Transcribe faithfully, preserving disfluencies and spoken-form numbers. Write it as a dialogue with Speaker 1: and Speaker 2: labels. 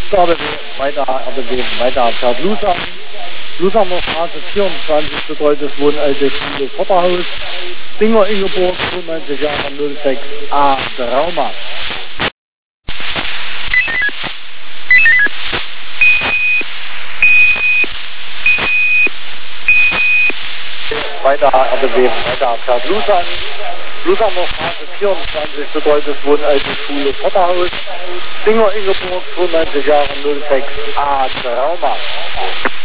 Speaker 1: R B W, weiter R B W, weiter fährt Lusam. Lusamer Straße vierundzwanzig, betreutes Wohnaltes Schule Vorderhaus. Dinger Ingeborg, fünfundneunzig Jahre null sechs A Trauma. Weiter R B W, weiter fährt Lusam. Lusamer Straße vierundzwanzig, betreutes Wohnaltes Schule Vorderhaus. Dinger Ingeborg, fünfundneunzig Jahre null sechs A Trauma.